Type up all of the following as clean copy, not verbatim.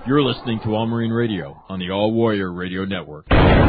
You're listening to All Marine Radio on the All Warrior Radio Network.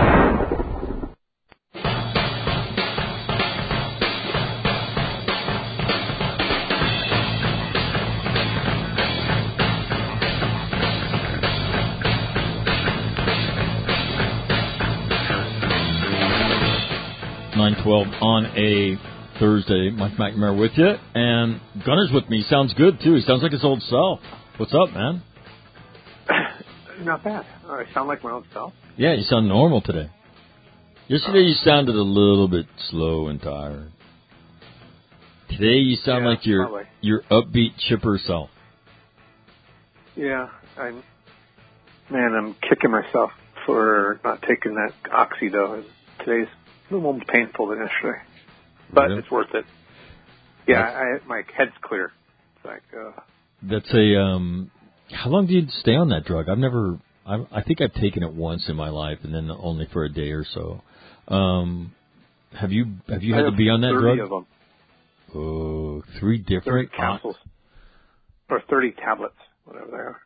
9:12 on a Thursday. Mike McNamara with you, and Gunner's with me. Sounds good, too. He sounds like his old self. What's up, man? Not bad. I sound like my old self. Yeah, you sound normal today. Yesterday you sounded a little bit slow and tired. Today you sound like your upbeat, chipper self. Yeah, I'm kicking myself for not taking that Oxy, though. Today's a little more painful than yesterday, but really? It's worth it. Yeah, my head's clear. It's like, that's a, how long do you stay on that drug? I think I've taken it once in my life, and then only for a day or so. Have you had to be on that 30 drug? 30 of them. Oh, 3 different 30 capsules. Or 30 tablets, whatever they are.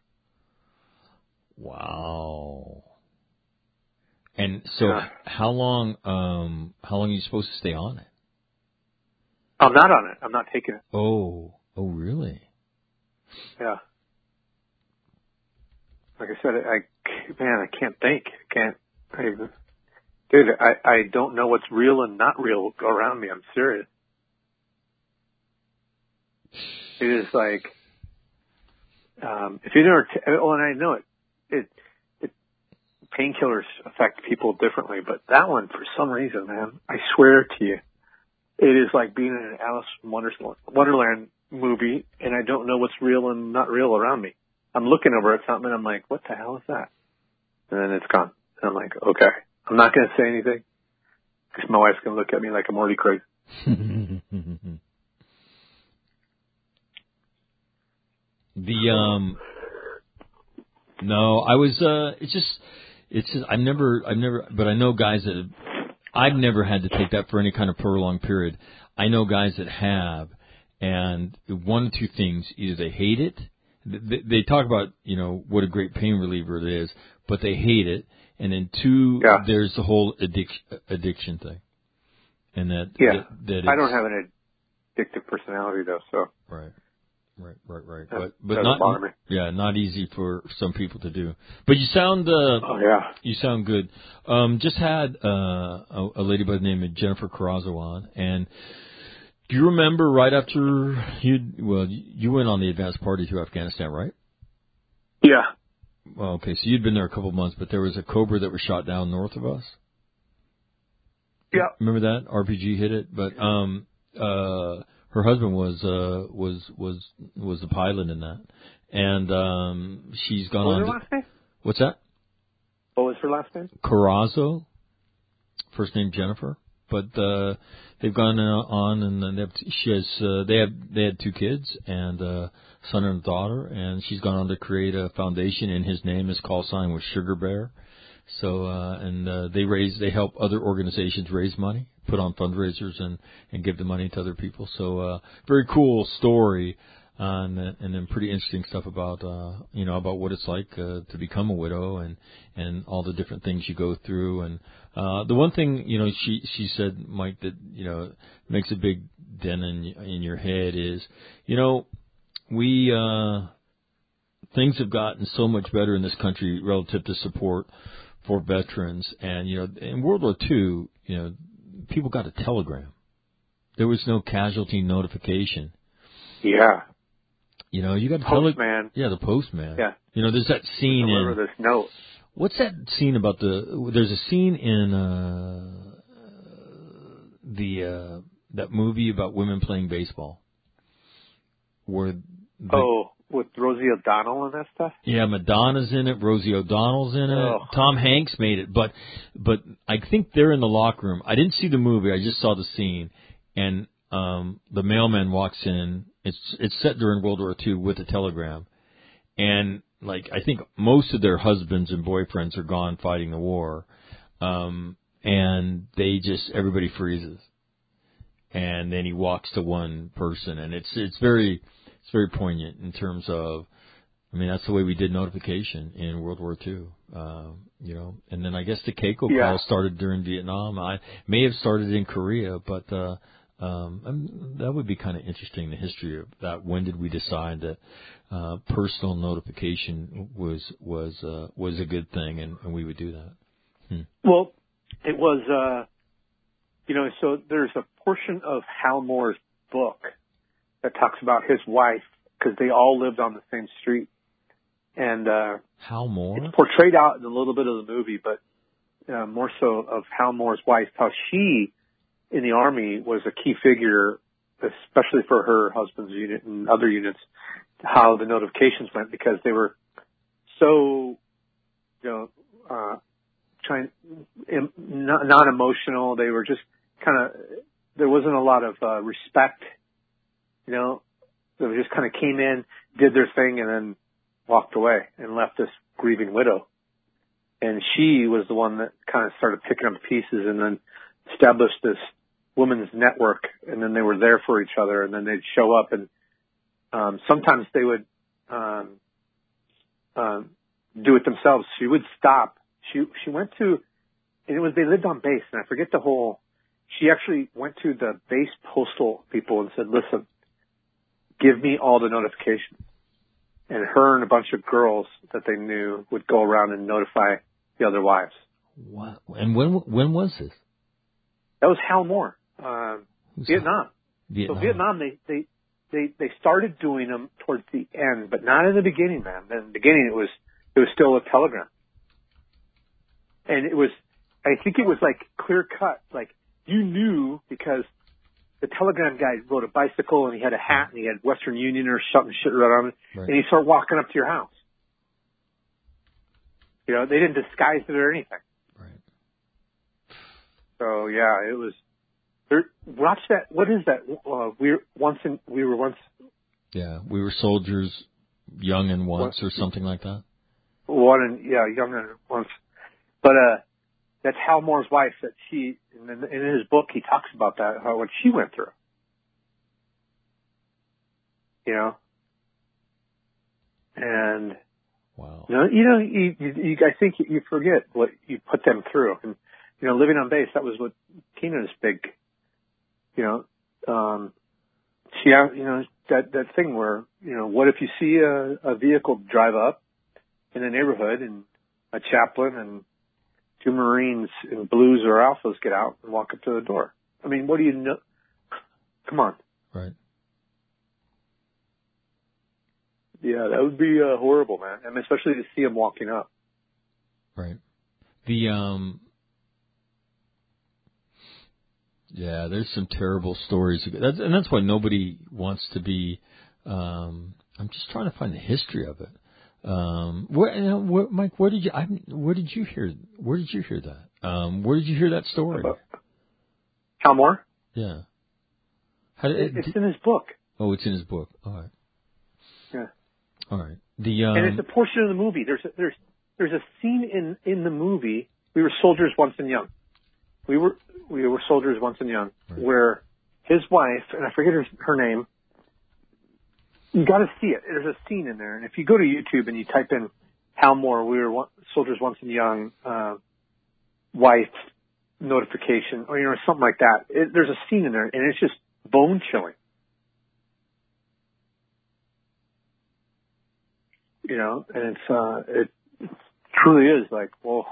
Wow. And so how long are you supposed to stay on it? I'm not on it. I'm not taking it. Oh, really? Yeah. Like I said, I can't think. I don't know what's real and not real around me. I'm serious. It is like, if you never, and I know it painkillers affect people differently, but that one, for some reason, man, I swear to you, it is like being in an Alice in Wonderland movie, and I don't know what's real and not real around me. I'm looking over at something, and I'm like, what the hell is that? And then it's gone. And I'm like, okay, I'm not going to say anything, because my wife's going to look at me like I'm already crazy. No, I was, it's just, I've never, but I know guys that I've never had to take that for any kind of prolonged period. I know guys that have, and one of two things: either they hate it, they talk about, what a great pain reliever it is, but they hate it, and then two, there's the whole addiction thing, and that I don't have an addictive personality though, so right. That But not bother me. Yeah, not easy for some people to do. But you sound you sound good. Just had a lady by the name of Jennifer Carrazzo on, and do you remember right after you went on the advanced party to Afghanistan, right? Yeah. Well, okay, so you'd been there a couple of months, but there was a Cobra that was shot down north of us. Yeah. Remember that? RPG hit it, but her husband was the pilot in that, and she's gone on. What was her last name? What's that? What was her last name? Carrazzo. First name Jennifer, but they've gone on, and then they had 2 kids and a son and a daughter, and she's gone on to create a foundation, and his name is call sign was Sugar Bear. So they help other organizations raise money, put on fundraisers, and give the money to other people. So very cool story, and then pretty interesting stuff about about what it's like to become a widow and all the different things you go through. And the one thing she said, Mike, that makes a big dent in your head is we things have gotten so much better in this country relative to support for veterans, and in World War II, people got a telegram. There was no casualty notification. Yeah. You got a postman. Yeah, the postman. Yeah. There's that scene in this note. What's that scene about there's a scene in that movie about women playing baseball where with Rosie O'Donnell and that stuff? Yeah, Madonna's in it. Rosie O'Donnell's in it. Oh. Tom Hanks made it. But I think they're in the locker room. I didn't see the movie. I just saw the scene. And the mailman walks in. It's set during World War II with a telegram. And, I think most of their husbands and boyfriends are gone fighting the war. And everybody freezes. And then he walks to one person. And it's very poignant in terms of I mean, that's the way we did notification in World War II. You know, and then I guess the Keiko call started during Vietnam. I may have started in Korea, but that would be kind of interesting, the history of that. When did we decide that personal notification was a good thing, and we would do that? Well, it was, you know, so there's a portion of Hal Moore's book that talks about his wife, because they all lived on the same street. And Hal Moore? It's portrayed out in a little bit of the movie, but more so of Hal Moore's wife, how she, in the Army, was a key figure, especially for her husband's unit and other units, how the notifications went, because they were so, you know, not emotional. They were just kind of, there wasn't a lot of respect, you know. They just kind of came in, did their thing, and then walked away and left this grieving widow. And she was the one that kind of started picking up pieces and then established this women's network. And then they were there for each other, and then they'd show up, and sometimes they would do it themselves. She would stop. She went to, and it was, they lived on base, and I forget the whole, she actually went to the base postal people and said, listen, give me all the notifications. And her and a bunch of girls that they knew would go around and notify the other wives. Wow. And when was this? That was Hal Moore, Vietnam. So Vietnam, they started doing them towards the end, but not in the beginning, man. In the beginning, it was still a telegram. And it was, I think it was like clear cut. Like, you knew because the telegram guy rode a bicycle and he had a hat and he had Western Union or something shit right on it. Right. And he started walking up to your house. You know, they didn't disguise it or anything. Right. So yeah, it was. Watch that. What is that? We were once. Yeah, we were soldiers, young and once, or something like that. Young and once. But that's Hal Moore's wife. That she, in his book, he talks about that, how what she went through. You know. And. Wow. You know, I think you forget what you put them through, and you know, living on base. That was what Tina's big. You know, she, you know, that thing where, you know, what if you see a vehicle drive up in a neighborhood and a chaplain and two Marines in blues or alphas get out and walk up to the door? I mean, what do you know? Come on. Right. Yeah, that would be horrible, man. I mean, especially to see them walking up. Right. Yeah, there's some terrible stories. And that's why nobody wants to be, I'm just trying to find the history of it. Mike, where did you hear that? Where did you hear that story? Hal Moore? Yeah. It's in his book. Oh, it's in his book. All right. Yeah. All right. And it's a portion of the movie. There's a scene in the movie. We were soldiers once and young. We were soldiers once and young, right, where his wife, and I forget her name, you got to see it. There's a scene in there, and if you go to YouTube and you type in Hal Moore, we were soldiers once and young, wife notification, or you know, something like that. There's a scene in there, and it's just bone chilling. You know, and it truly is like, whoa.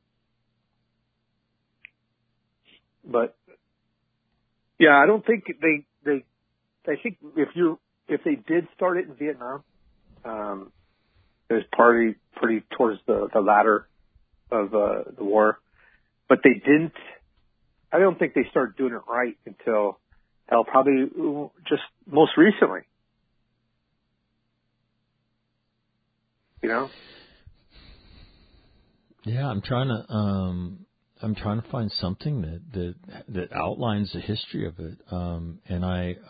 But yeah, I don't think I think if they did start it in Vietnam, it was pretty towards the latter of the war, but they didn't. I don't think they started doing it right until probably just most recently. You know? Yeah, I'm trying to find something that outlines the history of it, and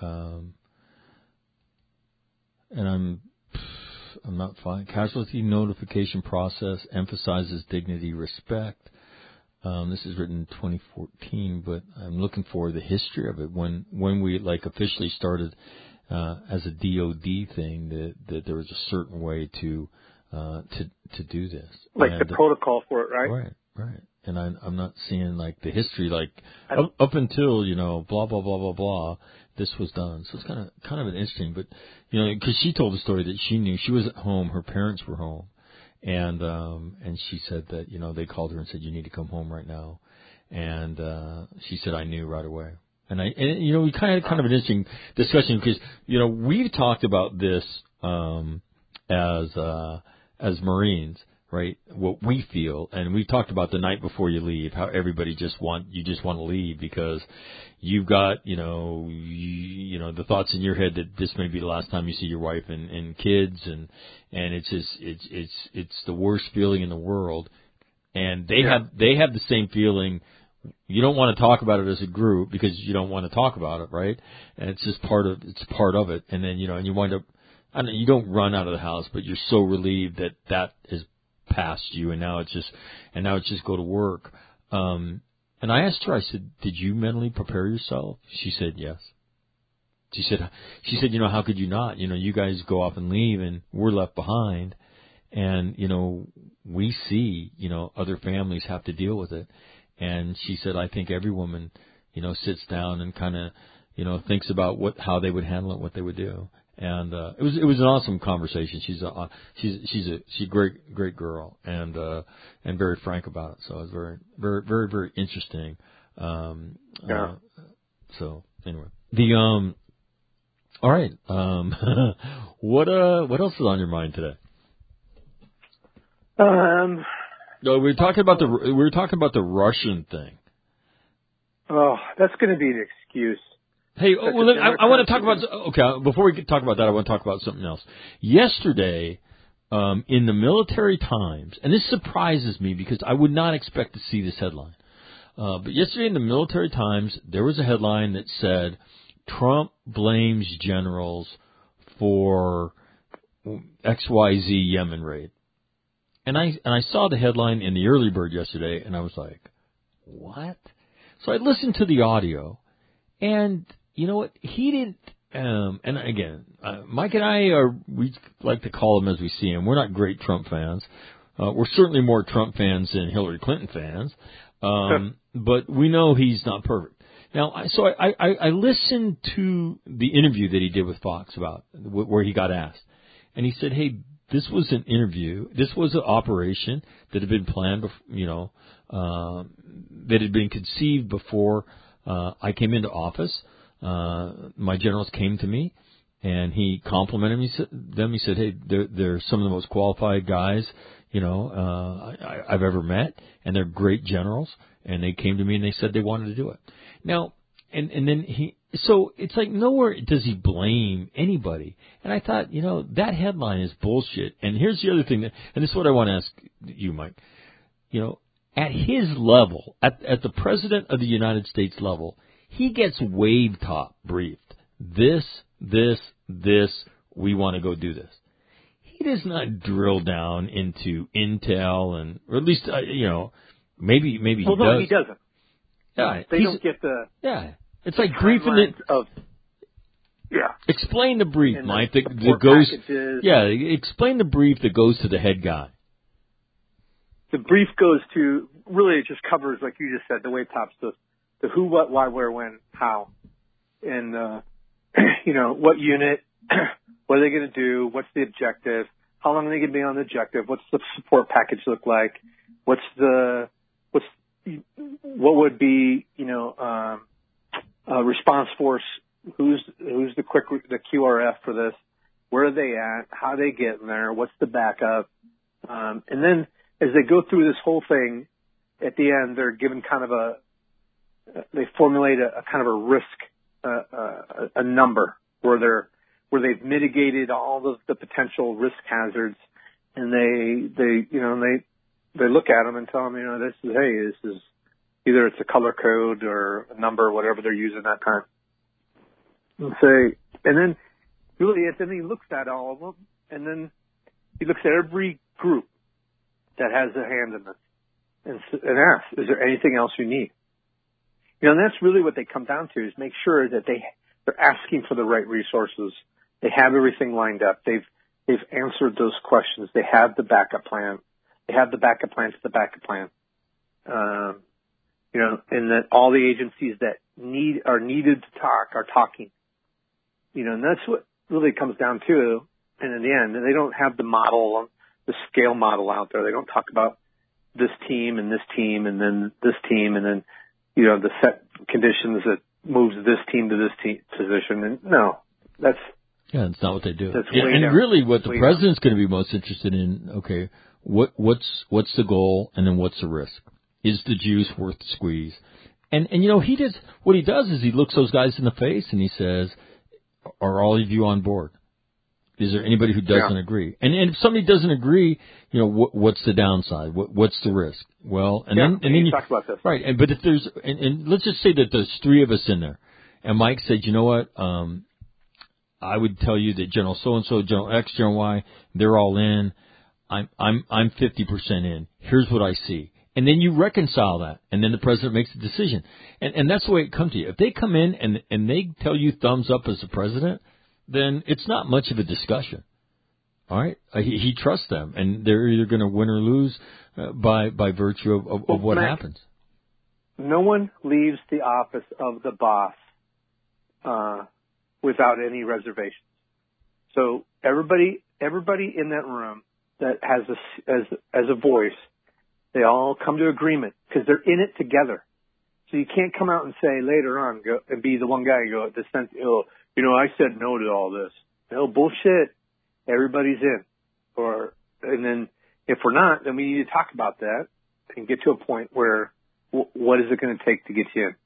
I'm not finding. Casualty notification process emphasizes dignity, respect. This is written in 2014, but I'm looking for the history of it when we like officially started as a DOD thing that there was a certain way to do this, like the protocol for it, right? Right. And I'm not seeing like the history, like up until blah blah blah blah blah. This was done, so it's kind of an interesting, but because she told the story that she knew she was at home, her parents were home, and she said that they called her and said you need to come home right now, and she said I knew right away. And we kind of an interesting discussion because we've talked about this as Marines, right? What we feel, and we talked about the night before you leave, how everybody just want to leave because you've got the thoughts in your head that this may be the last time you see your wife and kids, and it's just it's the worst feeling in the world, and they have the same feeling. You don't want to talk about it as a group because you don't want to talk about it, right? And it's just part of it. And then, and you wind up, you don't run out of the house, but you're so relieved that is past you. And now it's just go to work. And I asked her, I said, did you mentally prepare yourself? She said, yes. She said, how could you not? You guys go off and leave and we're left behind. And, we see, other families have to deal with it. And she said, I think every woman, sits down and kind of, thinks about how they would handle it, what they would do. And, it was an awesome conversation. She's a great girl and very frank about it. So it was very, very, very, very interesting. So anyway, all right. What else is on your mind today? No, we were talking about the Russian thing. Oh, that's going to be an excuse. Hey, well, I want to talk about. Okay, before we talk about that, I want to talk about something else. Yesterday, in the Military Times, and this surprises me because I would not expect to see this headline. But yesterday in the Military Times, there was a headline that said, "Trump blames generals for XYZ Yemen raid." And I saw the headline in the Early Bird yesterday, and I was like, what? So I listened to the audio, and you know what? He didn't, and again, Mike and I we like to call him as we see him. We're not great Trump fans. We're certainly more Trump fans than Hillary Clinton fans. But we know he's not perfect. Now, so I listened to the interview that he did with Fox about where he got asked, and he said, hey, this was an interview. This was an operation that had been planned, that had been conceived before I came into office. My generals came to me, and he complimented them. He said, "Hey, they're some of the most qualified guys, I've ever met, and they're great generals." And they came to me and they said they wanted to do it. Now, and then so it's like nowhere does he blame anybody. And I thought, that headline is bullshit. And here's the other thing and this is what I want to ask you, Mike. At his level, at the President of the United States level, he gets wave top briefed. This, we want to go do this. He does not drill down into intel or at least, maybe he does. No, he doesn't. Yeah. They don't get the... Yeah. It's like briefing it. Explain the brief, Mike, that goes... Packages. Yeah, explain the brief that goes to the head guy. The brief goes to... Really, it just covers, like you just said, the wave tops, the who, what, why, where, when, how. And, what unit, what are they going to do, what's the objective, how long are they going to be on the objective, what's the support package look like, what would be, response force, who's the QRF for this, where are they at, how are they getting there, what's the backup, and then as they go through this whole thing, at the end they're given kind of they formulate a kind of a risk, a number where they've mitigated all of the potential risk hazards, and they look at them and tell them, this is either it's a color code or a number, whatever they're using that time. And then he looks at all of them, and then he looks at every group that has a hand in this and asks, is there anything else you need? And that's really what they come down to, is make sure that They're asking for the right resources. They have everything lined up. They've answered those questions. They have the backup plan. They have the backup plan to the backup plan. And that all the agencies that are needed to talk are talking. And that's what really comes down to. And in the end, they don't have the model, the scale model out there. They don't talk about this team and this team and then this team and then, the set conditions that moves this team to this team position. And no, that's not what they do. That's and down. Really what the president's going to be most interested in, okay, what's the goal and then what's the risk? Is the juice worth the squeeze? And he does, what he does is he looks those guys in the face and he says, are all of you on board? Is there anybody who doesn't agree? And if somebody doesn't agree, what's the downside? What's the risk? Well, and then you talk about this, right? But if there's, and let's just say that there's three of us in there, and Mike said, you know what? I would tell you that General so and so, General X, General Y, they're all in. I'm 50% in. Here's what I see. And then you reconcile that, and then the president makes a decision. And that's the way it comes to you. If they come in and they tell you thumbs up as the president, then it's not much of a discussion. All right? He trusts them, and they're either going to win or lose by virtue of what happens. No one leaves the office of the boss without any reservations. So everybody in that room that has as a voice, they all come to agreement because they're in it together. So you can't come out and say later on and be the one guy and go, I said no to all this. No, bullshit. Everybody's in. And then if we're not, then we need to talk about that and get to a point where what is it going to take to get you in?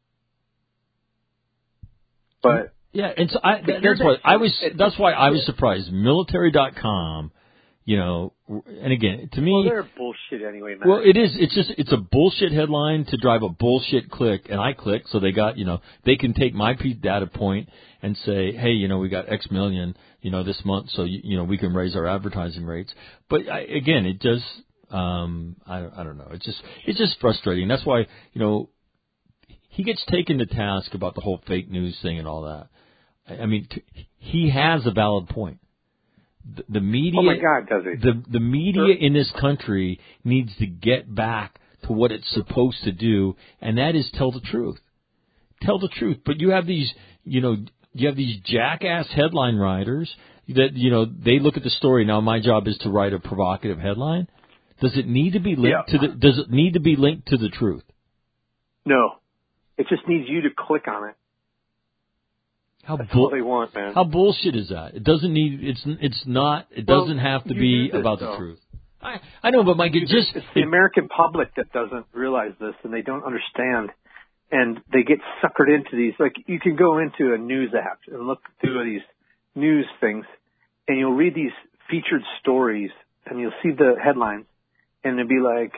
But yeah, and so that's why I was surprised. Military.com. And again, to me, well, they're bullshit anyway, man. Well, it is. It's a bullshit headline to drive a bullshit click, and I click, so they got, they can take my data point and say, hey, we got X million, this month, so we can raise our advertising rates. But again, it just, I don't know. It's just frustrating. That's why, he gets taken to task about the whole fake news thing and all that. I mean, he has a valid point. The media, oh my God, does he? The media in this country needs to get back to what it's supposed to do, and that is tell the truth. Tell the truth. But you have these, jackass headline writers that, they look at the story. Now my job is to write a provocative headline. Does it need to be linked does it need to be linked to the truth? No. It just needs you to click on it. That's all they want, man. How bullshit is that? It doesn't need. It's not. It doesn't have to be about the truth. I know, but Mike, it's the American public that doesn't realize this, and they don't understand, and they get suckered into these. Like, you can go into a news app and look through these news things, and you'll read these featured stories, and you'll see the headlines, and it'll be like,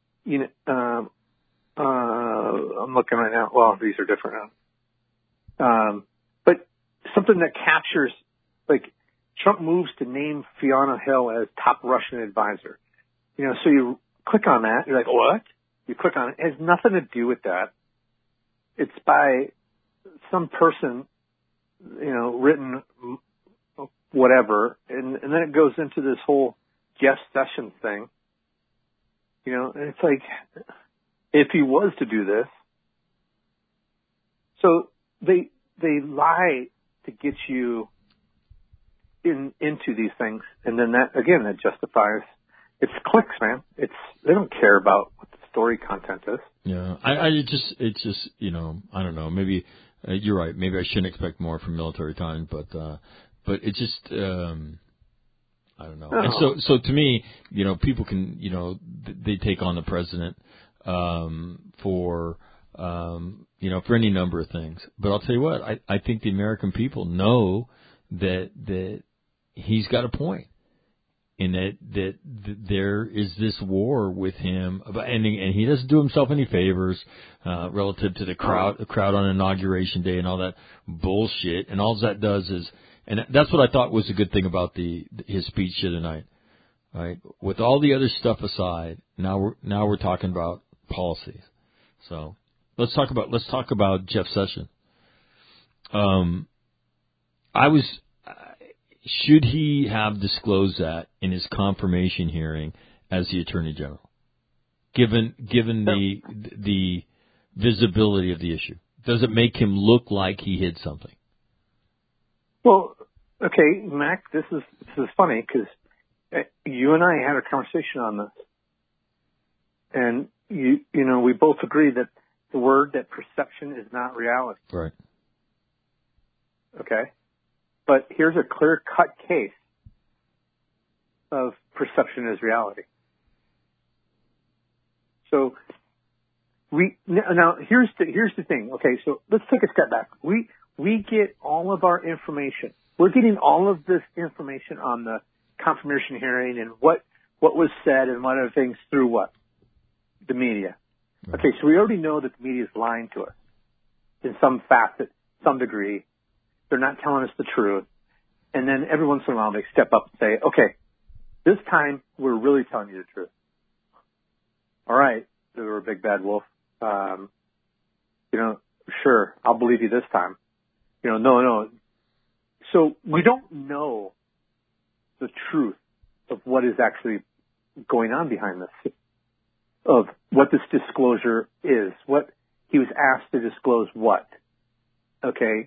I'm looking right now. Well, these are different now. But something that captures, like, Trump moves to name Fiona Hill as top Russian advisor. So you click on that. You're like, what? You click on it. It has nothing to do with that. It's by some person, written whatever. And then it goes into this whole Jeff Sessions thing. And it's like, if he was to do this. So they lie to get you into these things, and then that justifies. It's clicks, man. They don't care about what the story content is. Yeah, it's just I don't know. Maybe you're right. Maybe I shouldn't expect more from Military Times, but it's just I don't know. Oh. And so to me, people can they take on the president for any number of things. But I'll tell you what, I think the American people know that he's got a point, in that there is this war with him, and he doesn't do himself any favors relative to the crowd on Inauguration Day and all that bullshit. And all that does is, and that's what I thought was a good thing about his speech here tonight. Right, with all the other stuff aside, now we're talking about policies. So let's talk about Jeff Sessions. should he have disclosed that in his confirmation hearing as the Attorney General, given the visibility of the issue? Does it make him look like he hid something? Well, okay, Mac, this is funny because you and I had a conversation on this, and you know we both agree that the word that perception is not reality. Right. Okay, but here's a clear-cut case of perception as reality. So now here's the thing. Okay, so let's take a step back. We get all of our information. We're getting all of this information on the confirmation hearing and what was said and what other things through what? The media. Right. Okay, so we already know that the media is lying to us in some facet, some degree. They're not telling us the truth. And then every once in a while they step up and say, okay, this time we're really telling you the truth. All right, they were a big bad wolf. Sure, I'll believe you this time. No. So we don't know the truth of what is actually going on behind this, of what this disclosure is, what he was asked to disclose what. Okay,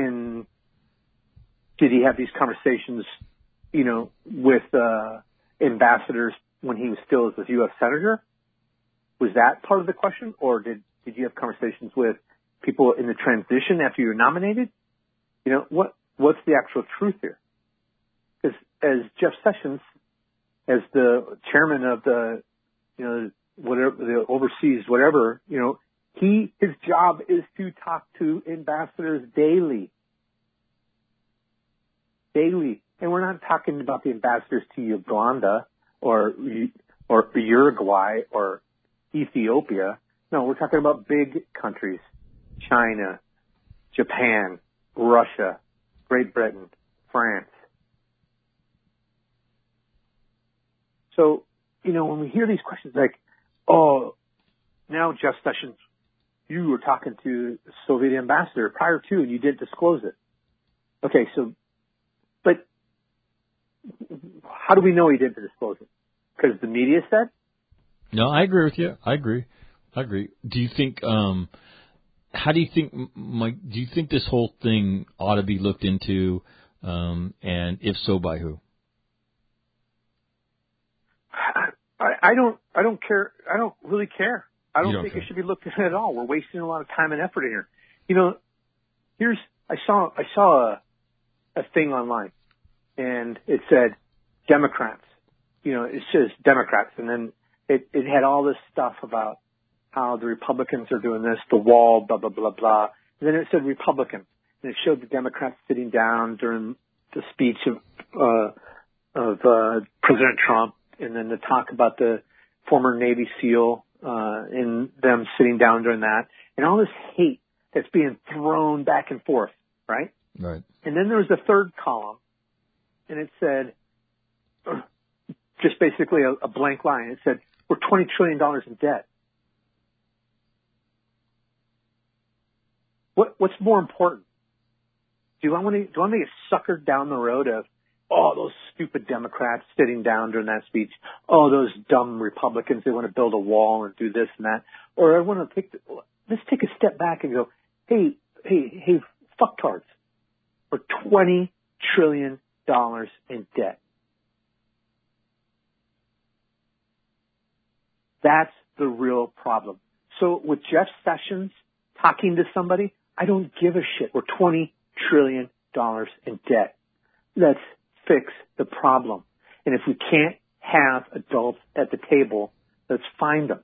did he have these conversations, with ambassadors when he was still as a U.S. Senator? Was that part of the question? Or did you have conversations with people in the transition after you were nominated? What's the actual truth here? Because as Jeff Sessions, as the chairman of the, whatever, the overseas whatever, his job is to talk to ambassadors daily. And we're not talking about the ambassadors to Uganda or Uruguay or Ethiopia. No, we're talking about big countries. China, Japan, Russia, Great Britain, France. So, when we hear these questions like, oh, now Jeff Sessions, you were talking to the Soviet ambassador prior to and you didn't disclose it. Okay, but how do we know he didn't disclose it? Because the media said? No, I agree with you. I agree. Do you think, how do you think, Mike, do you think this whole thing ought to be looked into, and if so, by who? I don't care. I don't really care. I don't think it should be looked at all. We're wasting a lot of time and effort in here. I saw a thing online, and it said Democrats. It says Democrats, and then it had all this stuff about how the Republicans are doing this, the wall, blah, blah, blah, blah. And then it said Republican, and it showed the Democrats sitting down during the speech of President Trump, and then the talk about the former Navy SEAL, and them sitting down during that, and all this hate that's being thrown back and forth, right? Right. And then there was a third column, and it said, just basically a blank line. It said, we're $20 trillion in debt. What's more important? Do I want to get suckered down the road of, oh, those stupid Democrats sitting down during that speech. Oh, those dumb Republicans, they want to build a wall and do this and that. Or I want to let's take a step back and go, hey, fucktards. We're $20 trillion in debt. That's the real problem. So with Jeff Sessions talking to somebody, I don't give a shit. We're $20 trillion in debt. Let's fix the problem. And if we can't have adults at the table, let's find them.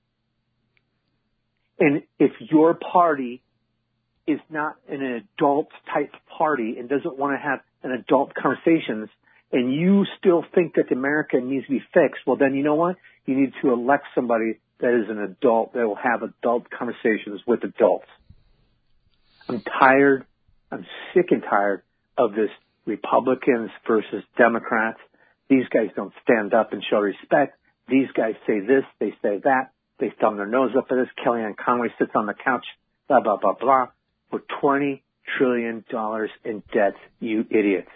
And if your party is not an adult type party and doesn't want to have an adult conversations, and you still think that America needs to be fixed, well then you know what? You need to elect somebody that is an adult, that will have adult conversations with adults. I'm sick and tired of this Republicans versus Democrats. These guys don't stand up and show respect. These guys say this, they say that. They thumb their nose up at us. Kellyanne Conway sits on the couch, blah, blah, blah, blah. We're $20 trillion in debt, you idiots.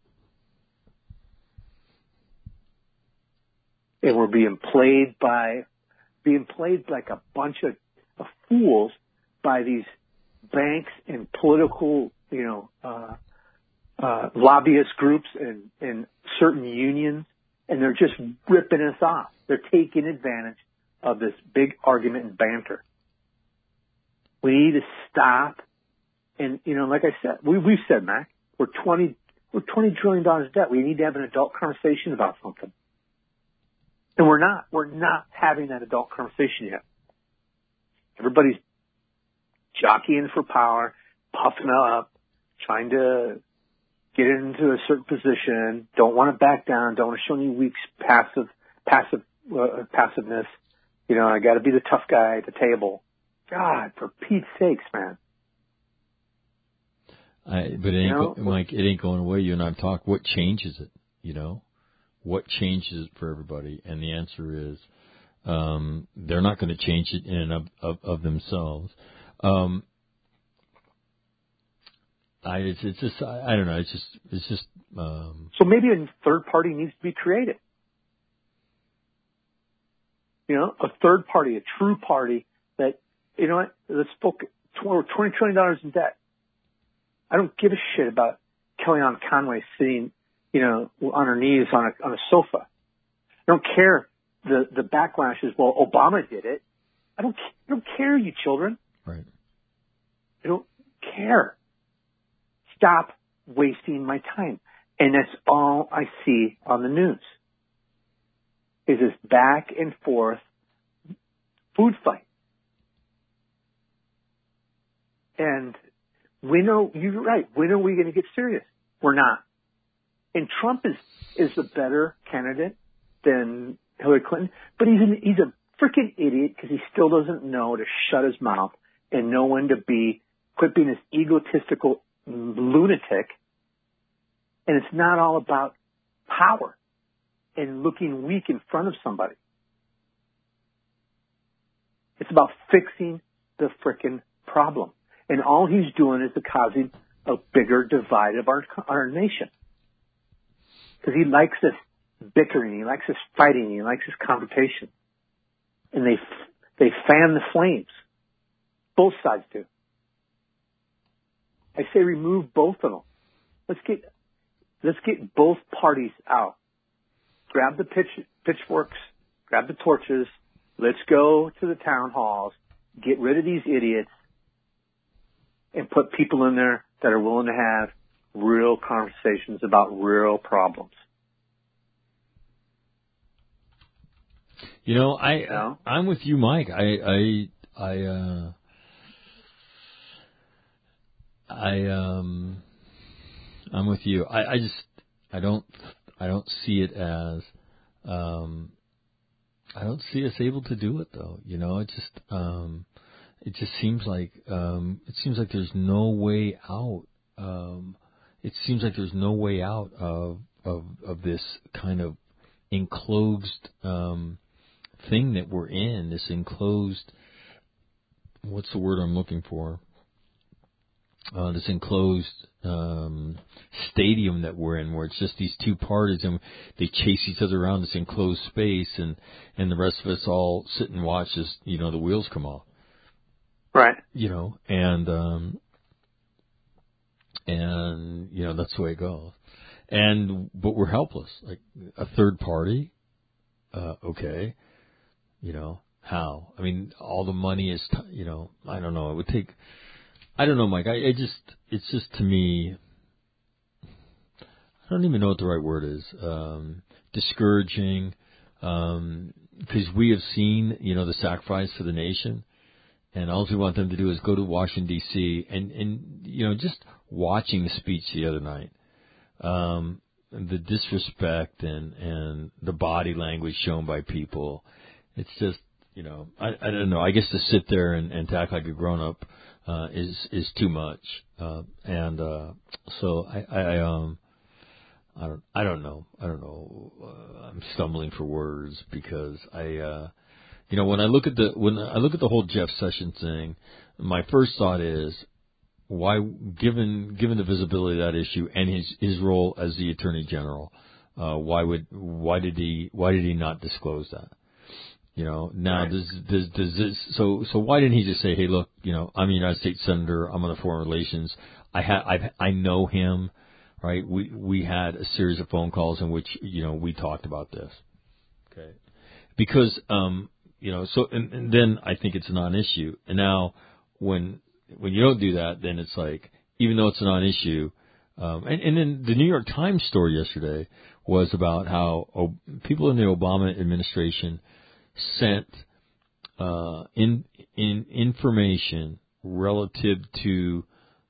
And we're being played like a bunch of fools by these banks and political, lobbyist groups and certain unions, and they're just ripping us off. They're taking advantage of this big argument and banter. We need to stop. And, like I said, we've said, Mac, we're $20 trillion in debt. We need to have an adult conversation about something. And we're not having that adult conversation yet. Everybody's jockeying for power, puffing up, trying to get into a certain position, don't want to back down, don't want to show any weak passiveness. I got to be the tough guy at the table. God, for Pete's sakes, man. But it ain't Mike, it ain't going away. You and I've talked. What changes it? What changes it for everybody? And the answer is, they're not going to change it in and of themselves. It's just, I don't know. It's just. So maybe a third party needs to be created. A third party, a true party that, let's focus, $20 trillion in debt. I don't give a shit about Kellyanne Conway sitting, on her knees on a sofa. I don't care the backlash is, well, Obama did it. I don't care, you children. Right. I don't care. Stop wasting my time. And that's all I see on the news. Is this back and forth food fight. And you're right. When are we going to get serious? We're not. And Trump is a better candidate than Hillary Clinton, but he's a freaking idiot because he still doesn't know to shut his mouth and know when to quit being this egotistical lunatic. And it's not all about power and looking weak in front of somebody. It's about fixing the frickin' problem. And all he's doing is causing a bigger divide of our nation. Because he likes this bickering, he likes this fighting, he likes this confrontation. And they fan the flames. Both sides do. I say remove both of them. Let's get both parties out. Grab the pitchforks, grab the torches. Let's go to the town halls, get rid of these idiots, and put people in there that are willing to have real conversations about real problems. I'm with you, Mike. I'm with you. I don't see it as, I don't see us able to do it though. It just seems like there's no way out. It seems like there's no way out of this kind of enclosed, thing that we're in, this enclosed, what's the word I'm looking for? This enclosed stadium that we're in, where it's just these two parties and they chase each other around this enclosed space, and the rest of us all sit and watch as the wheels come off. Right. And that's the way it goes. But we're helpless. Like a third party, okay, how? I mean, all the money is, I don't know. It would take. I don't know, Mike. It's just to me, I don't even know what the right word is. Discouraging, because we have seen, the sacrifice to the nation, and all we want them to do is go to Washington D.C. and just watching the speech the other night, the disrespect and the body language shown by people, it's just, I don't know. I guess to sit there and to act like a grown up. Is too much, so I don't know. I'm stumbling for words because when I look at the whole Jeff Sessions thing, my first thought is, given the visibility of that issue and his role as the Attorney General, why did he not disclose that? Now Right. does this, so why didn't he just say, hey, look, I'm a United States Senator, I'm on the Foreign Relations, I know him, right? We had a series of phone calls in which, we talked about this. Okay. Because, so, and then I think it's a non-issue. And now when you don't do that, then it's like, even though it's a non-issue, and then the New York Times story yesterday was about how people in the Obama administration sent in information relative to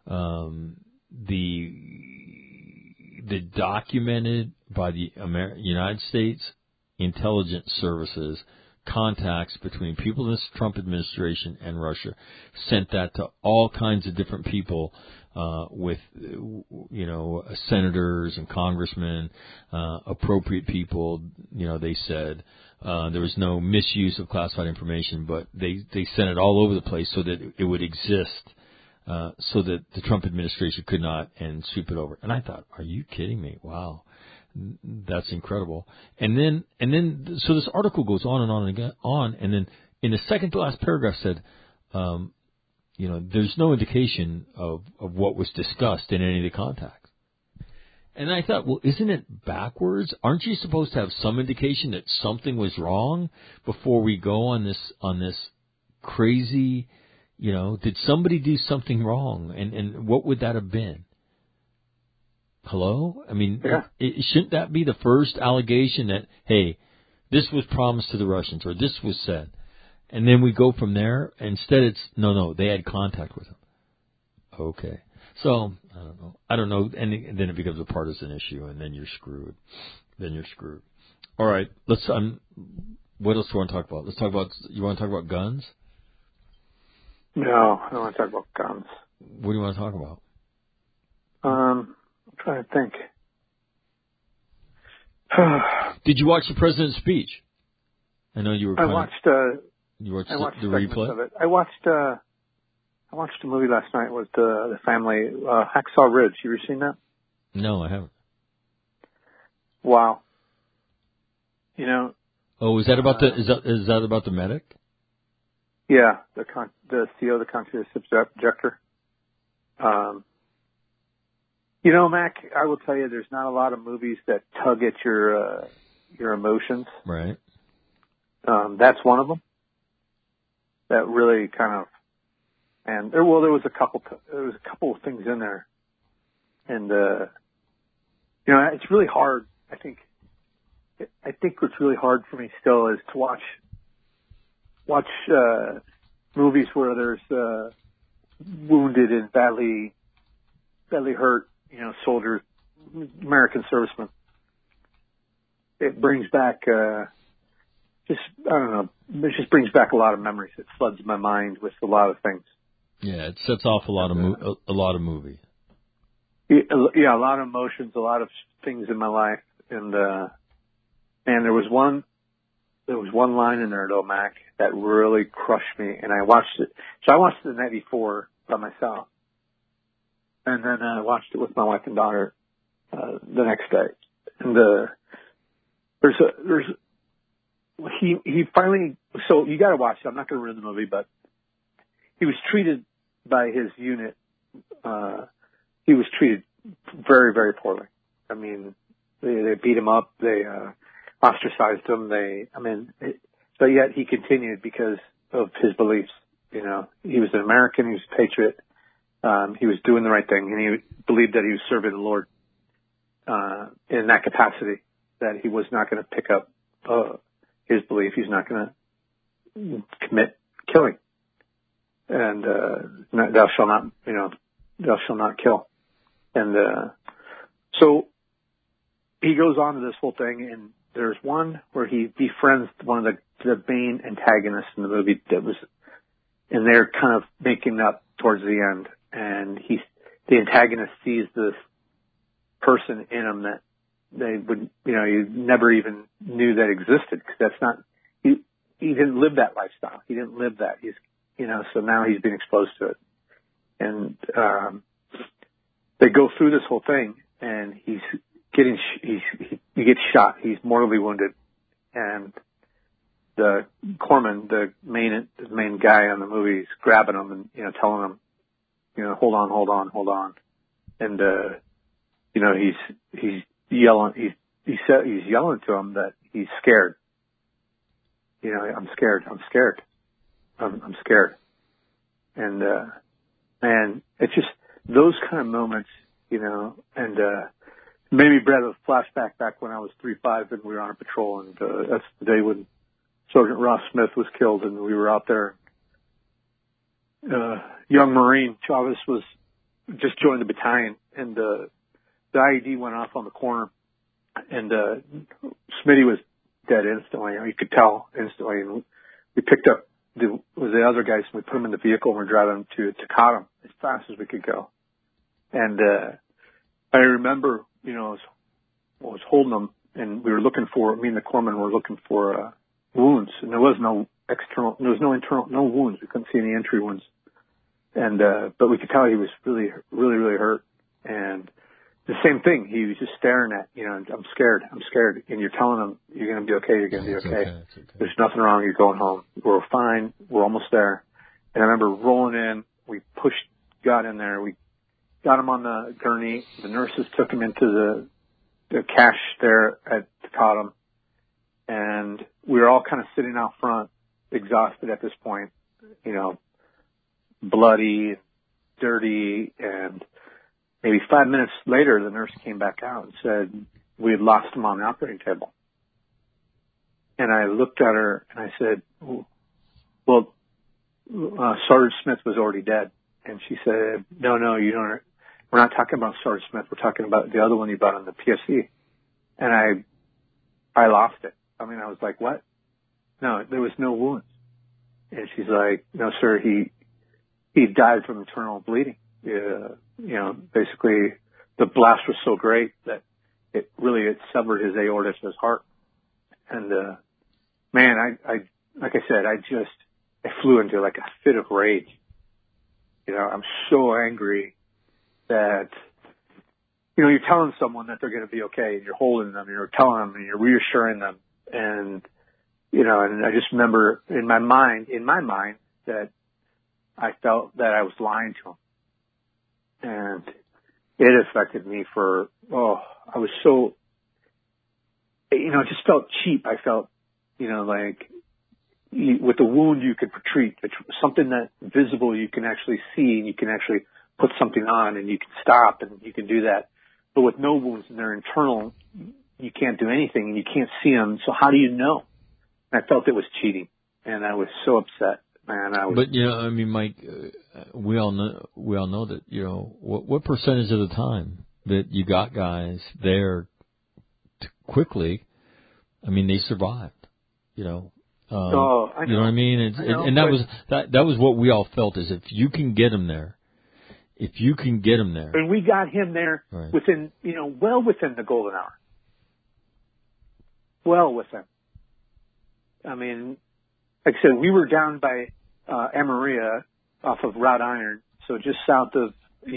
the documented by the United States intelligence services contacts between people in this Trump administration and Russia, sent that to all kinds of different people with senators and congressmen, appropriate people. They said there was no misuse of classified information, but they sent it all over the place so that it would exist, so that the Trump administration could not and sweep it over. And I thought, are you kidding me? Wow. That's incredible. And then, so this article goes on and on and again, and then in the second to last paragraph said, there's no indication of what was discussed in any of the contacts. And I thought, well, isn't it backwards? Aren't you supposed to have some indication that something was wrong before we go on this crazy, did somebody do something wrong? And what would that have been? Hello? I mean, Yeah. Shouldn't that be the first allegation that, hey, this was promised to the Russians or this was said? And then we go from there. Instead, it's, no, they had contact with him. Okay. So, I don't know. And then it becomes a partisan issue, and then you're screwed. All right. Let's, what else do you want to talk about? You want to talk about guns? No, I don't want to talk about guns. What do you want to talk about? I'm trying to think. Did you watch the president's speech? I know you were. You watched the replay of it. I watched a movie last night with the family, Hacksaw Ridge. You ever seen that? No, I haven't. Wow. Oh, is that about is that about the medic? Yeah, the CEO of the conscious objector. Mac, I will tell you, there's not a lot of movies that tug at your emotions. Right. That's one of them. That really kind of, and there was a couple of things in there, and it's really hard. I think what's really hard for me still is to watch movies where there's wounded and badly hurt, soldiers, American servicemen. It brings back it just brings back a lot of memories. It floods my mind with a lot of things. Yeah, it sets off a lot of movie. Yeah, a lot of emotions, a lot of things in my life, and there was one line in there though, Mac, that really crushed me, and I watched it. So I watched it the night before by myself, and then I watched it with my wife and daughter the next day. And he finally. So you got to watch it. I'm not going to ruin the movie, but he was treated by his unit. He was treated very, very poorly. I mean, they beat him up. They ostracized him. But yet he continued because of his beliefs. He was an American. He was a patriot. He was doing the right thing, and he believed that he was serving the Lord in that capacity. That he was not going to pick up his belief. He's not going to commit killing, and thou shalt not kill. And so he goes on to this whole thing, and there's one where he befriends one of the main antagonists in the movie and they're kind of making up towards the end, and the antagonist sees this person in him that they would, you never even knew that existed, because that's not, he didn't live that lifestyle. He didn't live that. So now he's been exposed to it. And they go through this whole thing, and he gets shot. He's mortally wounded, and the corpsman, the main guy on the movie, is grabbing him and telling him, hold on, and he's yelling. He's yelling to him that he's scared. I'm scared. And man, it's just those kind of moments, and made me bring a flashback back when I was 3-5 and we were on a patrol, and that's the day when Sergeant Ross Smith was killed, and we were out there. Young Marine Chavez was just joined the battalion, and the IED went off on the corner, and Smitty was dead instantly. You could tell instantly. And we picked up the other guys, and we put them in the vehicle, and we're driving to Tecate as fast as we could go. And I remember, I was holding them, and we were looking for, me and the corpsman were looking for wounds, and there was no internal, no wounds. We couldn't see any entry wounds. And but we could tell he was really, really, really hurt. And the same thing, he was just staring at, I'm scared. And you're telling him, you're going to be okay, It's okay. There's nothing wrong, you're going home. We're fine, we're almost there. And I remember rolling in, we got in there, we got him on the gurney, the nurses took him into the cache there at Tecate, and we were all kind of sitting out front, exhausted at this point, bloody, dirty, and maybe 5 minutes later, the nurse came back out and said we had lost him on the operating table. And I looked at her and I said, well, Sergeant Smith was already dead. And she said, no, you don't. We're not talking about Sergeant Smith. We're talking about the other one you brought on the PFC. And I lost it. I was like, what? No, there was no wounds. And she's like, no, sir, he died from internal bleeding. Basically the blast was so great that it severed his aorta to his heart. And, man, like I said, I flew into like a fit of rage. I'm so angry that, you're telling someone that they're going to be okay, and you're holding them, and you're telling them, and you're reassuring them. And, and I just remember in my mind that I felt that I was lying to him. And it affected me I was so, it just felt cheap. I felt, like with the wound you could treat, it's something that visible you can actually see, and you can actually put something on, and you can stop, and you can do that. But with no wounds and they're internal, you can't do anything, and you can't see them. So how do you know? And I felt it was cheating, and I was so upset. Man, But Mike, we all know that what percentage of the time that you got guys there quickly, they survived. I know. You know what I mean? And that was what we all felt, is if you can get them there. And we got him there within, well within the golden hour. Well within. Like I said, we were down by Amarilla off of Route Iron, so just south of,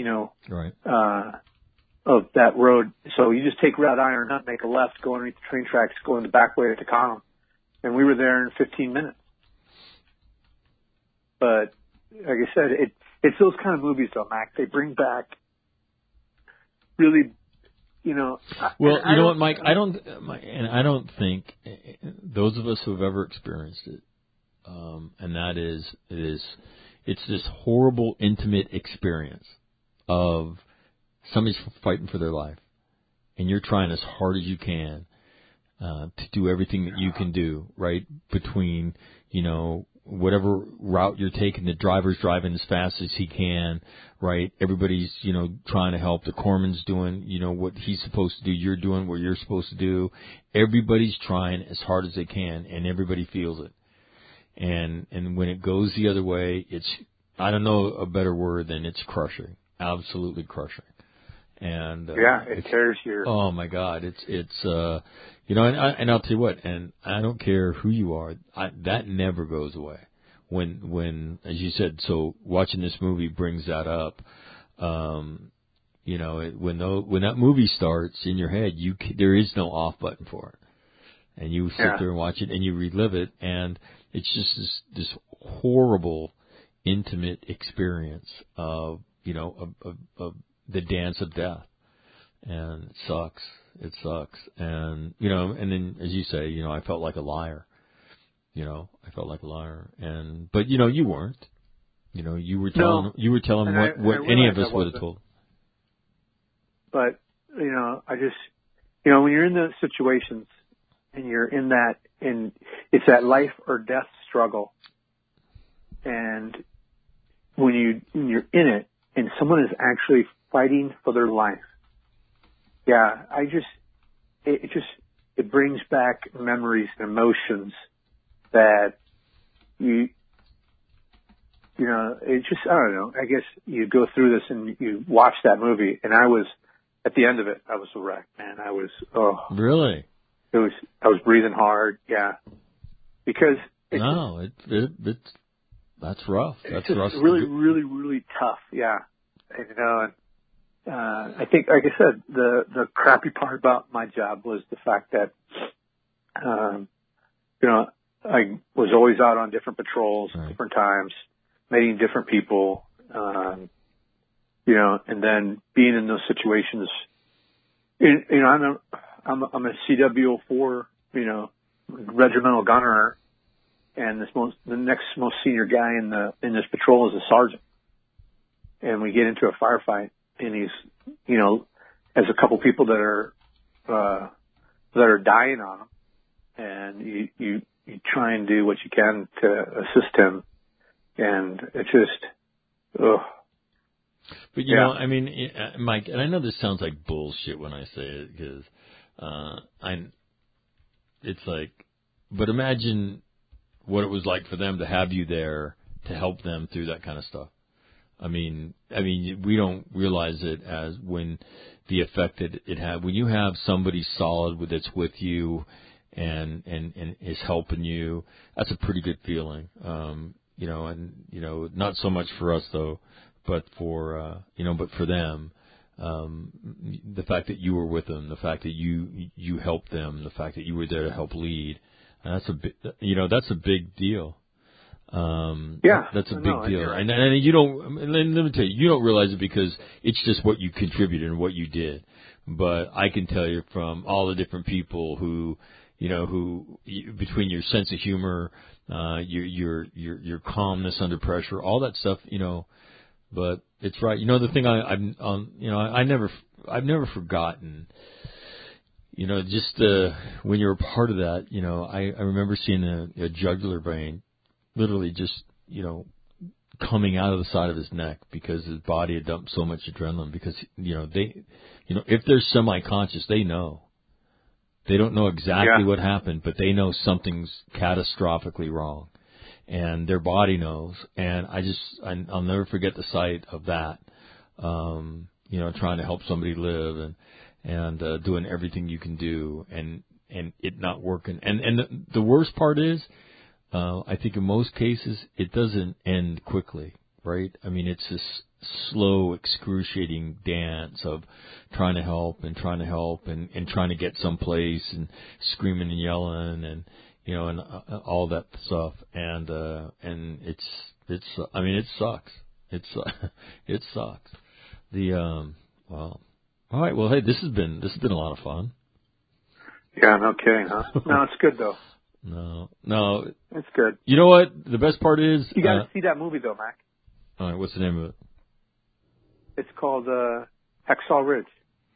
of that road. So you just take Route Iron up, make a left, go underneath the train tracks, go in the back way to Tecate, and we were there in 15 minutes. But like I said, it's those kind of movies, though, Mac. They bring back really, Well, you know what, Mike? I don't think those of us who have ever experienced it, and that is, it's this horrible, intimate experience of somebody's fighting for their life, and you're trying as hard as you can to do everything that you can do, right, between, whatever route you're taking, the driver's driving as fast as he can, right? Everybody's, trying to help. The corpsman's doing, what he's supposed to do. You're doing what you're supposed to do. Everybody's trying as hard as they can, and everybody feels it. And when it goes the other way, I don't know a better word than it's crushing. Absolutely crushing. And it tears your. Oh my God, it's and I'll tell you what, and I don't care who you are, that never goes away. when, as you said, so watching this movie brings that up. When that movie starts in your head, there is no off button for it. And you sit there and watch it and you relive it, and it's just this horrible, intimate experience of the dance of death. And it sucks. It sucks. And, and then, as you say, I felt like a liar. I felt like a liar. But you weren't. You were telling what any of us would have told. But, I just, when you're in those situations and you're in that, and it's that life or death struggle. And when you're in it and someone is actually fighting for their life. Yeah, it brings back memories and emotions that it's just, I don't know, I guess you go through this and you watch that movie, and at the end of it, I was a wreck, man. Really? I was breathing hard, yeah. Because that's rough. That's rough. It's really, really, really tough, yeah. I think, like I said, the crappy part about my job was the fact that, I was always out on different patrols, different times, meeting different people, and then being in those situations. I'm a CW04, regimental gunner, and the next most senior guy in this patrol is a sergeant, and we get into a firefight. And he's, has a couple people that are dying on him, and you try and do what you can to assist him, and it's just, ugh. But Mike, and I know this sounds like bullshit when I say it, because it's like, but imagine what it was like for them to have you there to help them through that kind of stuff. I mean, we don't realize it as when the effect that it had. When you have somebody solid that's with you and is helping you, that's a pretty good feeling. Not so much for us though, but for them, the fact that you were with them, the fact that you helped them, the fact that you were there to help lead, that's a big deal. That's a big deal. Right. And you don't, let me tell you, you don't realize it because it's just what you contributed and what you did. But I can tell you from all the different people who between your sense of humor, your calmness under pressure, all that stuff, but it's right. The thing I've never forgotten, just, when you're a part of that, I remember seeing a jugular vein literally just, coming out of the side of his neck because his body had dumped so much adrenaline because, if they're semi-conscious, they know. They don't know exactly what happened, but they know something's catastrophically wrong. And their body knows. And I'll never forget the sight of that, trying to help somebody live and doing everything you can do and it not working. And the worst part is, I think in most cases, it doesn't end quickly, right? I mean, it's this slow, excruciating dance of trying to help and trying to get someplace and screaming and yelling and, and all that stuff. And it sucks. It sucks. All right. Well, hey, this has been a lot of fun. Yeah, no kidding, huh? No, it's good though. No. It's good. You know what? The best part is... You got to see that movie, though, Mac. All right, what's the name of it? It's called Hacksaw Ridge.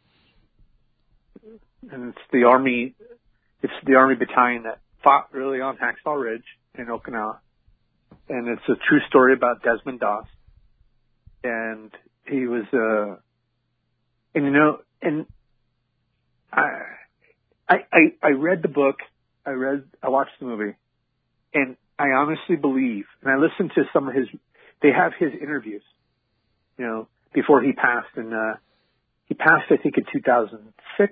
And it's the Army battalion that fought really on Hacksaw Ridge in Okinawa. And it's a true story about Desmond Doss. And he was... I read the book. I watched the movie, and I honestly believe, and I listened to some of they have his interviews, before he passed, and he passed, I think, in 2006.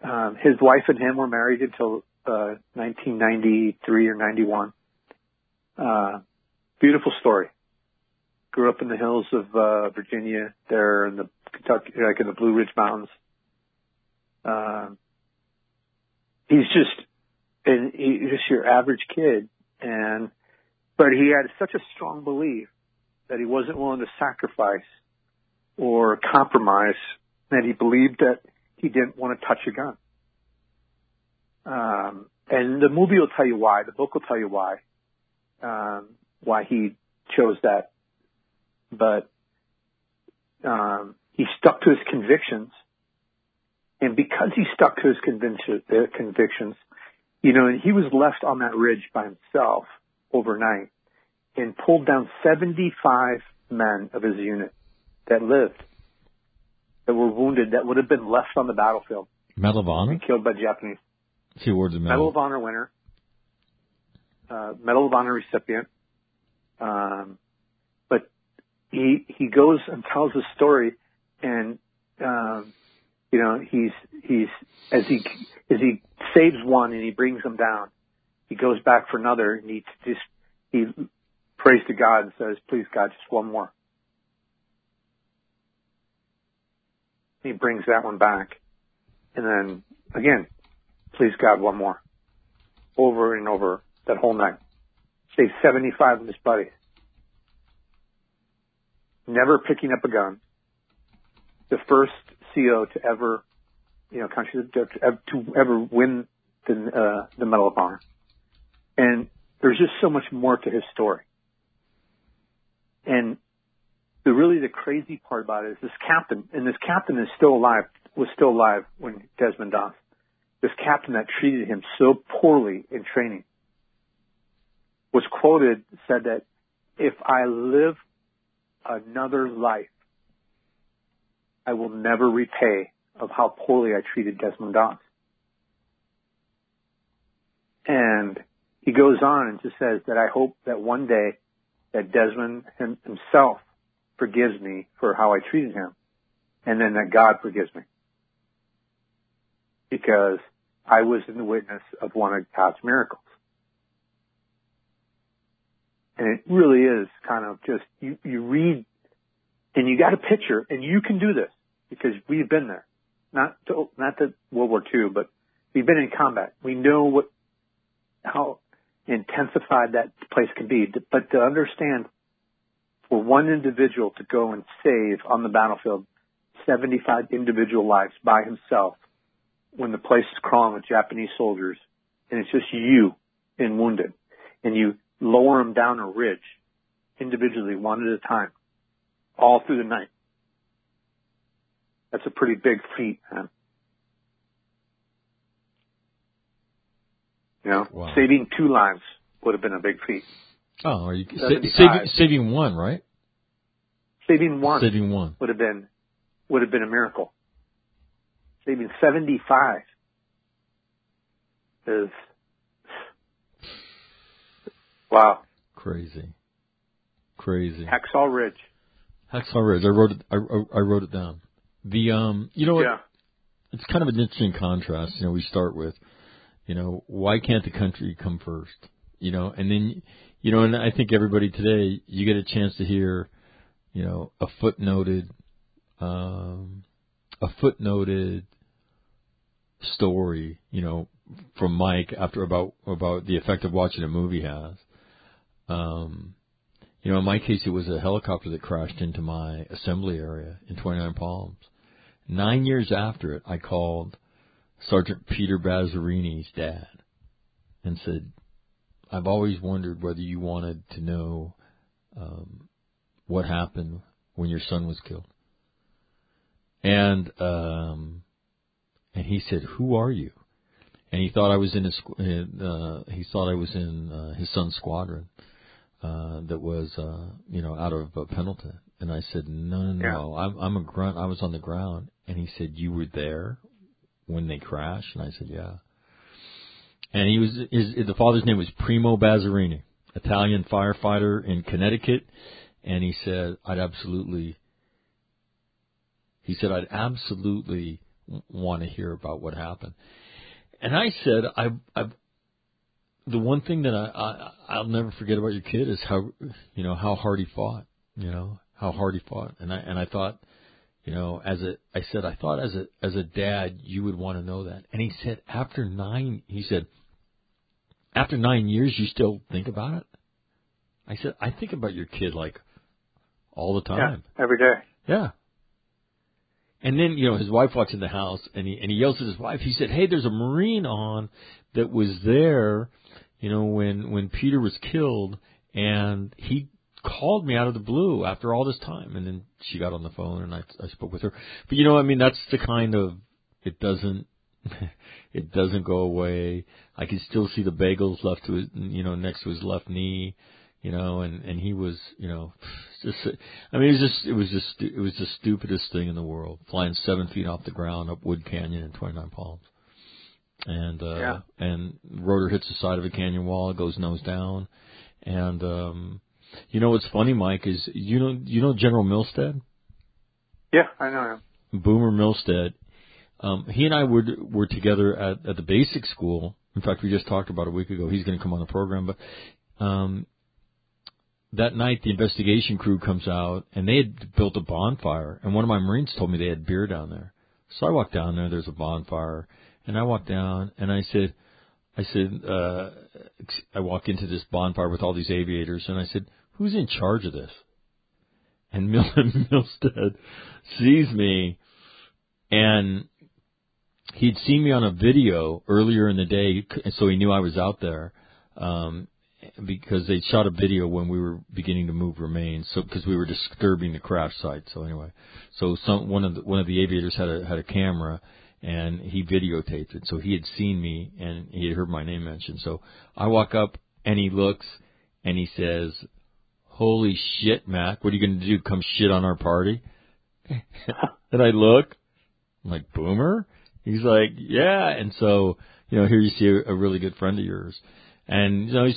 His wife and him were married until 1993 or 91, Beautiful story. Grew up in the hills of Virginia, there in the Kentucky, like in the Blue Ridge Mountains. He's just your average kid, but he had such a strong belief that he wasn't willing to sacrifice or compromise, that he believed that he didn't want to touch a gun. And the movie will tell you why. The book will tell you why he chose that. But he stuck to his convictions. And because he stuck to his convictions, you know, and he was left on that ridge by himself overnight and pulled down 75 men of his unit that lived, that were wounded, that would have been left on the battlefield. Medal of Honor? Killed by Japanese. A few words of Medal of Honor winner. Medal of Honor recipient. But he goes and tells the story, and you know, he's as he saves one and he brings them down, he goes back for another, and he prays to God and says, "Please, God, just one more." He brings that one back, and then again, "Please, God, one more." Over and over that whole night. Saved 75 of his buddies. Never picking up a gun. The first CO to ever, you know, country to ever win the Medal of Honor. And there's just so much more to his story. And the crazy part about it is this captain is still alive, was still alive when Desmond died. This captain that treated him so poorly in training was quoted, said that, "If I live another life, I will never repay of how poorly I treated Desmond Doss." And he goes on and just says that, "I hope that one day that Desmond himself forgives me for how I treated him, and then that God forgives me. Because I was in the witness of one of God's miracles." And it really is kind of just, you read, and you got a picture, and you can do this, because we've been there. Not that World War II, but we've been in combat. We know how intensified that place can be. But to understand, for one individual to go and save on the battlefield 75 individual lives by himself, when the place is crawling with Japanese soldiers, and it's just you and wounded, and you lower them down a ridge individually, one at a time, all through the night. That's a pretty big feat, man. You know, wow. Saving 2 lives would have been a big feat. Oh, are you saving one, right? Saving one would have been a miracle. Saving 75 is wow. Crazy. Hacksaw Ridge. I wrote it down. You know what? Yeah. It's kind of an interesting contrast. You know, we start with, you know, why can't the country come first? You know, and then, you know, and I think everybody today, you get a chance to hear, you know, a footnoted story, you know, from Mike about the effect of watching a movie has. You know, in my case, it was a helicopter that crashed into my assembly area in 29 Palms. 9 years after it, I called Sergeant Peter Bazarini's dad and said, "I've always wondered whether you wanted to know what happened when your son was killed." And he said, "Who are you?" And he thought I was in his son's squadron that was you know, out of Pendleton. And I said, no, yeah. I'm a grunt. I was on the ground. And he said, "You were there when they crashed?" And I said, "Yeah." And the father's name was Primo Bazzarini, Italian firefighter in Connecticut. And he said, I'd absolutely want to hear about what happened. And I said, the one thing that I'll never forget about your kid is how hard he fought. How hard he fought, and I thought, I thought as a dad you would want to know that. And he said after 9 years you still think about it. I said I think about your kid like all the time. Yeah, every day. Yeah. And then, his wife walks in the house and he yells at his wife. He said, "Hey, there's a Marine on that was there, when Peter was killed, and he called me out of the blue after all this time." And then she got on the phone and I spoke with her. But that's the kind of, it doesn't go away. I can still see the bagels left to his, next to his left knee. And he was, it was the stupidest thing in the world, flying 7 feet off the ground up Wood Canyon in 29 Palms. And rotor hits the side of a canyon wall, it goes nose down. And, what's funny, Mike, is, you know General Milstead? Yeah, I know him. Boomer Milstead. He and I were together at the basic school. In fact, we just talked about a week ago. He's going to come on the program, but, that night, the investigation crew comes out, and they had built a bonfire. And one of my Marines told me they had beer down there. So I walked down there. There's a bonfire, and I walked down, and I walk into this bonfire with all these aviators, and I said, "Who's in charge of this?" And Milstead sees me, and he'd seen me on a video earlier in the day, so he knew I was out there. Because they shot a video when we were beginning to move remains, so because we were disturbing the crash site. So anyway, one of the aviators had a camera, and he videotaped it. So he had seen me and he had heard my name mentioned. So I walk up and he looks and he says, "Holy shit, Mac, what are you going to do? Come shit on our party?" And I look, I'm like, "Boomer?" He's like, "Yeah." And so here you see a really good friend of yours. And, he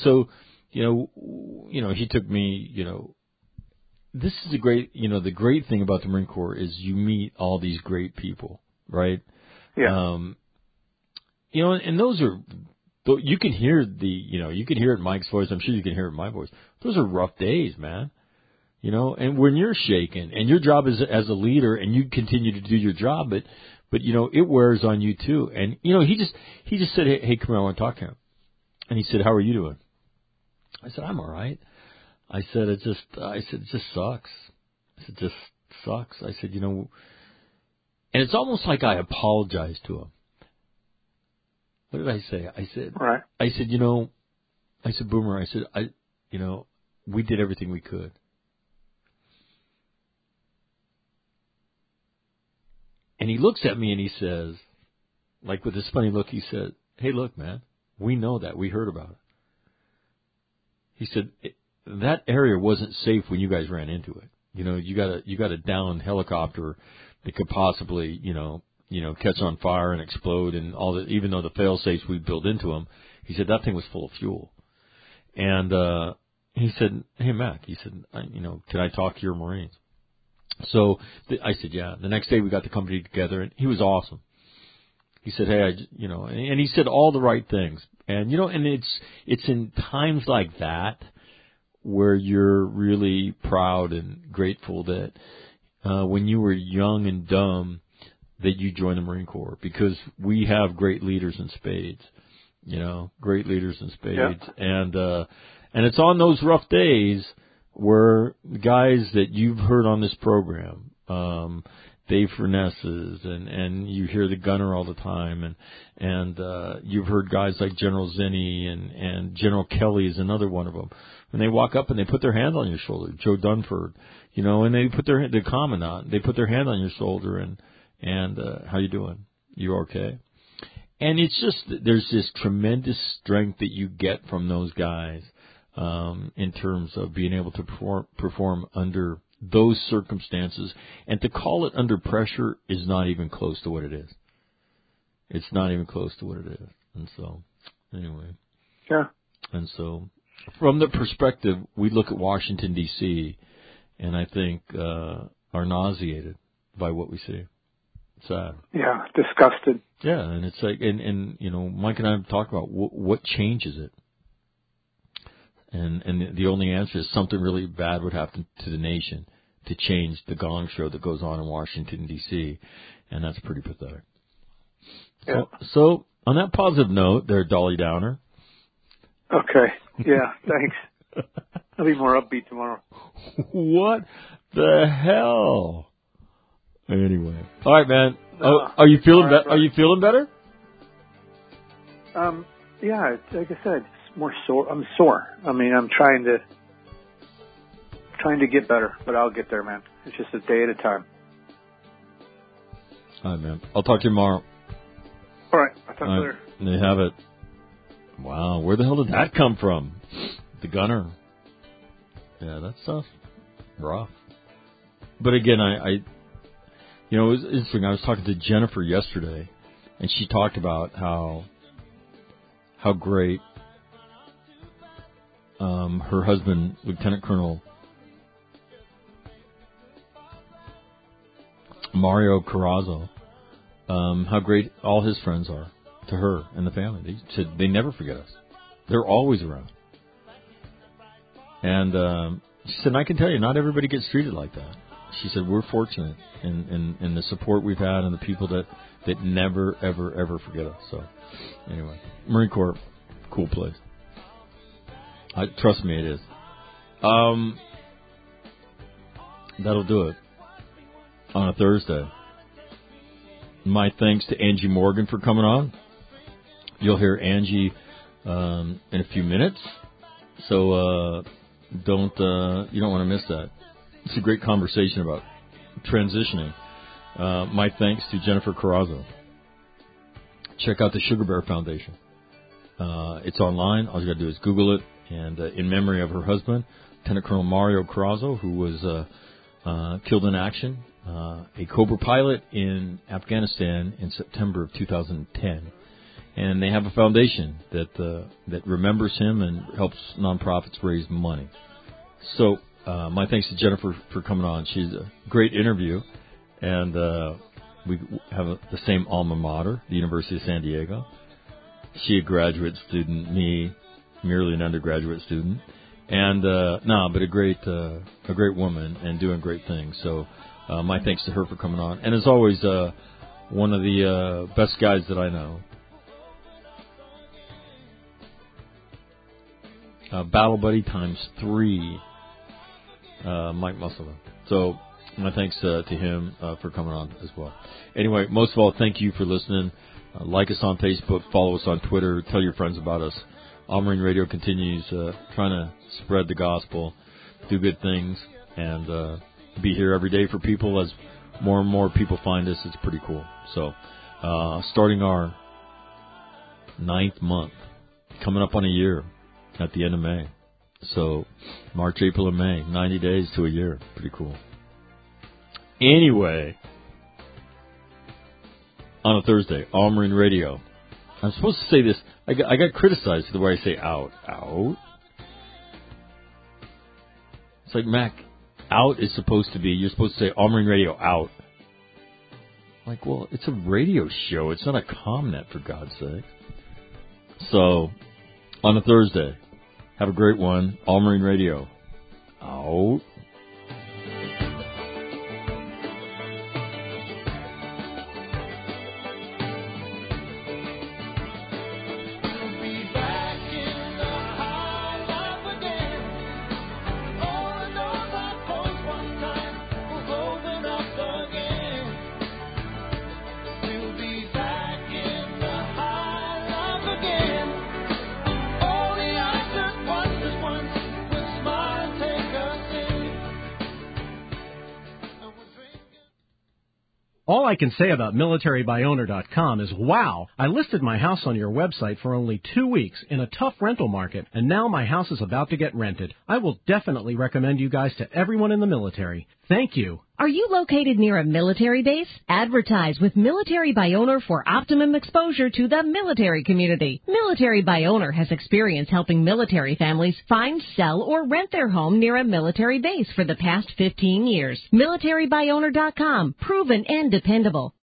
took me, this is the great thing about the Marine Corps is you meet all these great people, right? Yeah. And those are, you can hear you can hear it in Mike's voice. I'm sure you can hear it in my voice. Those are rough days, man. And when you're shaken and your job is as a leader and you continue to do your job, but it wears on you too. And, he just said, hey, come here, I want to talk to him. And he said, "How are you doing?" I said, "I'm all right." I said, it just sucks. I said, "It just sucks." I said, and it's almost like I apologized to him. What did I say? I said, right. I said, Boomer, I said, we did everything we could. And he looks at me and he says, like with this funny look, he said, "Hey, look, man. We know that. We heard about it." He said, "That area wasn't safe when you guys ran into it. You got a downed helicopter that could possibly, catch on fire and explode and all that, even though the fail safes we built into them." He said, "That thing was full of fuel." And, he said, "Hey, Mac," he said, "can I talk to your Marines?" So I said, "Yeah." The next day we got the company together and he was awesome. He said, "Hey, and he said all the right things." And, and it's in times like that where you're really proud and grateful that, when you were young and dumb, that you joined the Marine Corps, because we have great leaders in spades, great leaders in spades. Yeah. And it's on those rough days where guys that you've heard on this program, Dave Furnesses, and you hear the gunner all the time, and you've heard guys like General Zinni and General Kelly is another one of them. When they walk up and they put their hand on your shoulder, Joe Dunford, and they put the commandant, they put their hand on your shoulder and how you doing? You okay? And it's just, there's this tremendous strength that you get from those guys, in terms of being able to perform under those circumstances, and to call it under pressure is not even close to what it is. It's not even close to what it is. And so, anyway. Yeah. And so, from the perspective, we look at Washington, D.C., and I think are nauseated by what we see. It's sad. Yeah, disgusted. Yeah, and it's like, and Mike and I have talked about what changes it. And the only answer is something really bad would happen to the nation to change the gong show that goes on in Washington, D.C., and that's pretty pathetic. Yeah. So on that positive note, there, Dolly Downer. Okay. Yeah, thanks. I'll be more upbeat tomorrow. What the hell? Anyway. All right, man. Are you feeling better? Are you feeling better? Yeah, like I said, it's more sore. I'm sore. I mean, I'm trying to get better, but I'll get there, man. It's just a day at a time. All right, man. I'll talk to you tomorrow. All right. I'll talk to you later. There you have it. Wow. Where the hell did that come from? The gunner. Yeah, that stuff. Rough. But again, it was interesting. I was talking to Jennifer yesterday, and she talked about how great her husband, Lieutenant Colonel Mario Carrazzo, how great all his friends are to her and the family. They said they never forget us. They're always around. And she said, I can tell you, not everybody gets treated like that. She said, we're fortunate in the support we've had and the people that never, ever, ever forget us. So, anyway, Marine Corps, cool place. Trust me, it is. That'll do it on a Thursday. My thanks to Angie Morgan for coming on. You'll hear Angie in a few minutes. So you don't want to miss that. It's a great conversation about transitioning. My thanks to Jennifer Carrazzo. Check out the Sugar Bear Foundation. It's online. All you got to do is Google it. And in memory of her husband, Lieutenant Colonel Mario Carrazzo, who was killed in action, a Cobra pilot in Afghanistan in September of 2010. And they have a foundation that remembers him and helps nonprofits raise money. So my thanks to Jennifer for coming on. She's a great interview, and we have the same alma mater, the University of San Diego. She a graduate student, me merely an undergraduate student, and but a great woman and doing great things. So my thanks to her for coming on, and as always, one of the best guys that I know. Battle Buddy times 3, Mike Musselman. So my thanks to him for coming on as well. Anyway, most of all, thank you for listening. Like us on Facebook, follow us on Twitter, tell your friends about us. All Marine Radio continues trying to spread the gospel, do good things, and be here every day for people. As more and more people find us, it's pretty cool. So starting our 9th month, coming up on a year at the end of May. So March, April, and May, 90 days to a year. Pretty cool. Anyway, on a Thursday, All Marine Radio. I'm supposed to say this. I got criticized for the way I say out. Out? It's like, Mac, out is supposed to be, you're supposed to say All Marine Radio out. Like, well, it's a radio show. It's not a ComNet, for God's sake. So, on a Thursday, have a great one. All Marine Radio out. All I can say about MilitaryByOwner.com is, wow, I listed my house on your website for only 2 weeks in a tough rental market, and now my house is about to get rented. I will definitely recommend you guys to everyone in the military. Thank you. Are you located near a military base? Advertise with Military by Owner for optimum exposure to the military community. Military by Owner has experience helping military families find, sell, or rent their home near a military base for the past 15 years. MilitaryByOwner.com. Proven and dependable.